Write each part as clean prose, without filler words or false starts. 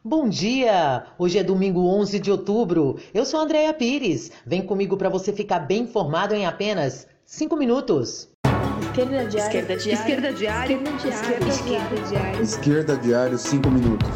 Bom dia! Hoje é domingo 11 de outubro. Eu sou a Andréia Pires. Vem comigo para você ficar bem informado em apenas 5 minutos. Esquerda Diário. Esquerda Diário. Esquerda Diário. Esquerda Diário. Esquerda Diário, 5 minutos.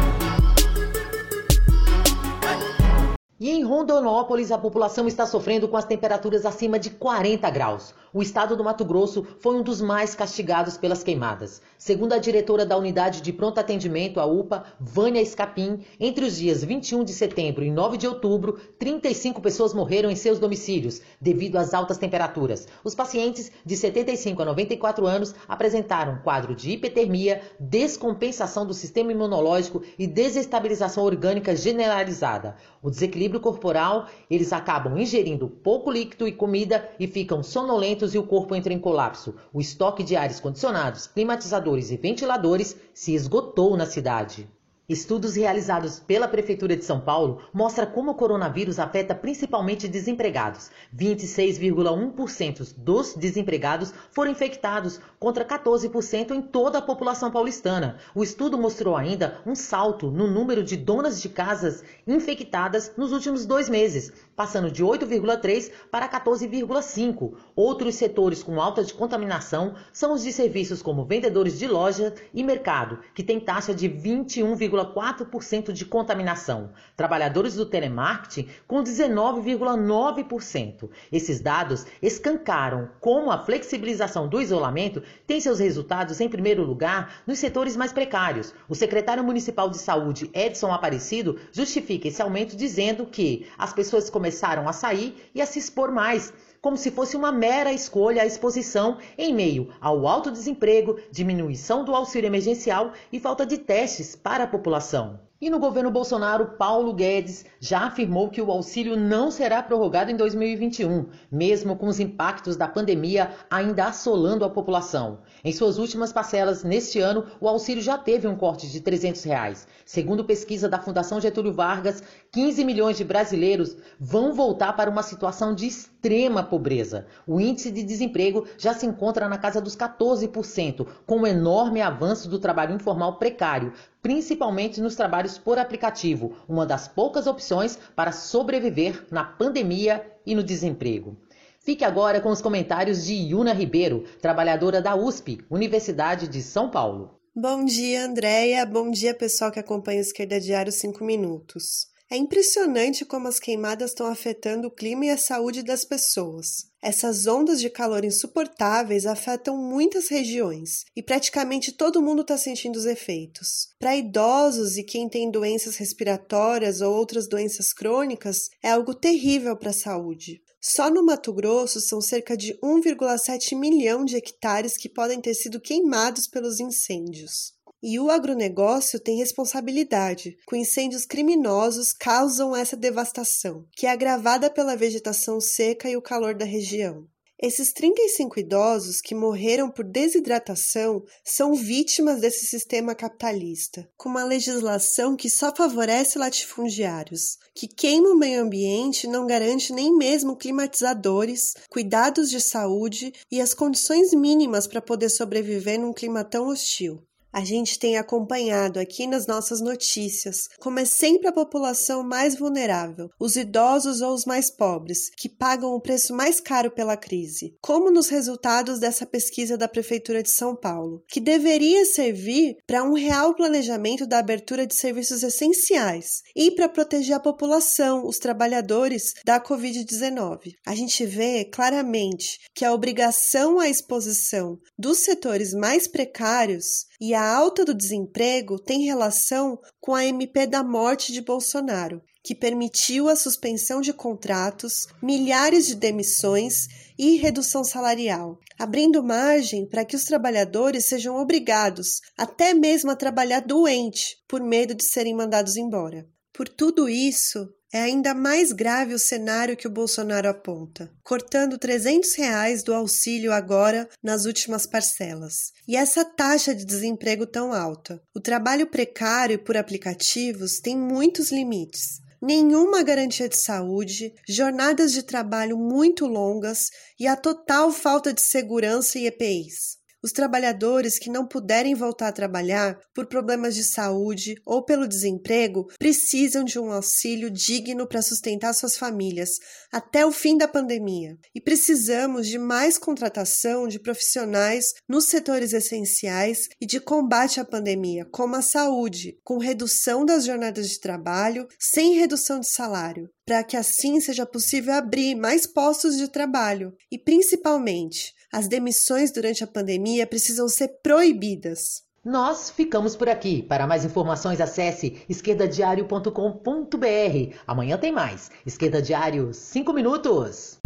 E em Rondonópolis, a população está sofrendo com as temperaturas acima de 40 graus. O estado do Mato Grosso foi um dos mais castigados pelas queimadas. Segundo a diretora da Unidade de Pronto Atendimento, a UPA, Vânia Escapim, entre os dias 21 de setembro e 9 de outubro, 35 pessoas morreram em seus domicílios, devido às altas temperaturas. Os pacientes de 75 a 94 anos apresentaram quadro de hipotermia, descompensação do sistema imunológico e desestabilização orgânica generalizada. O desequilíbrio corporal, eles acabam ingerindo pouco líquido e comida e ficam sonolentos e o corpo entra em colapso. O estoque de ares condicionados, climatizadores e ventiladores se esgotou na cidade. Estudos realizados pela Prefeitura de São Paulo mostram como o coronavírus afeta principalmente desempregados. 26,1% dos desempregados foram infectados, contra 14% em toda a população paulistana. O estudo mostrou ainda um salto no número de donas de casas infectadas nos últimos 2 meses, passando de 8,3% para 14,5%. Outros setores com alta de contaminação são os de serviços como vendedores de loja e mercado, que tem taxa de 21,4% de contaminação. Trabalhadores do telemarketing com 19,9%. Esses dados escancaram como a flexibilização do isolamento tem seus resultados, em primeiro lugar, nos setores mais precários. O secretário municipal de saúde, Edson Aparecido, justifica esse aumento dizendo que as pessoas começaram a sair e a se expor mais, como se fosse uma mera escolha à exposição em meio ao alto desemprego, diminuição do auxílio emergencial e falta de testes para a população. E no governo Bolsonaro, Paulo Guedes já afirmou que o auxílio não será prorrogado em 2021, mesmo com os impactos da pandemia ainda assolando a população. Em suas últimas parcelas neste ano, o auxílio já teve um corte de R$ 300. Segundo pesquisa da Fundação Getúlio Vargas, 15 milhões de brasileiros vão voltar para uma situação de extrema pobreza. O índice de desemprego já se encontra na casa dos 14%, com um enorme avanço do trabalho informal precário, principalmente nos trabalhos por aplicativo, uma das poucas opções para sobreviver na pandemia e no desemprego. Fique agora com os comentários de Yuna Ribeiro, trabalhadora da USP, Universidade de São Paulo. Bom dia, Andréia. Bom dia, pessoal que acompanha o Esquerda Diário 5 minutos. É impressionante como as queimadas estão afetando o clima e a saúde das pessoas. Essas ondas de calor insuportáveis afetam muitas regiões e praticamente todo mundo está sentindo os efeitos. Para idosos e quem tem doenças respiratórias ou outras doenças crônicas, é algo terrível para a saúde. Só no Mato Grosso são cerca de 1,7 milhão de hectares que podem ter sido queimados pelos incêndios. E o agronegócio tem responsabilidade, com incêndios criminosos causam essa devastação, que é agravada pela vegetação seca e o calor da região. Esses 35 idosos que morreram por desidratação são vítimas desse sistema capitalista, com uma legislação que só favorece latifundiários, que queima o meio ambiente e não garante nem mesmo climatizadores, cuidados de saúde e as condições mínimas para poder sobreviver num clima tão hostil. A gente tem acompanhado aqui nas nossas notícias como é sempre a população mais vulnerável, os idosos ou os mais pobres, que pagam o preço mais caro pela crise, como nos resultados dessa pesquisa da Prefeitura de São Paulo, que deveria servir para um real planejamento da abertura de serviços essenciais e para proteger a população, os trabalhadores da Covid-19. A gente vê claramente que a obrigação à exposição dos setores mais precários e a alta do desemprego tem relação com a MP da morte de Bolsonaro, que permitiu a suspensão de contratos, milhares de demissões e redução salarial, abrindo margem para que os trabalhadores sejam obrigados até mesmo a trabalhar doente por medo de serem mandados embora. Por tudo isso, é ainda mais grave o cenário que o Bolsonaro aponta, cortando R$ 300 do auxílio agora nas últimas parcelas. E essa taxa de desemprego tão alta. O trabalho precário por aplicativos tem muitos limites. Nenhuma garantia de saúde, jornadas de trabalho muito longas e a total falta de segurança e EPIs. Os trabalhadores que não puderem voltar a trabalhar por problemas de saúde ou pelo desemprego precisam de um auxílio digno para sustentar suas famílias até o fim da pandemia. E precisamos de mais contratação de profissionais nos setores essenciais e de combate à pandemia, como a saúde, com redução das jornadas de trabalho, sem redução de salário, para que assim seja possível abrir mais postos de trabalho. E, principalmente, as demissões durante a pandemia precisam ser proibidas. Nós ficamos por aqui. Para mais informações, acesse esquerdadiario.com.br. Amanhã tem mais. Esquerda Diário, 5 minutos.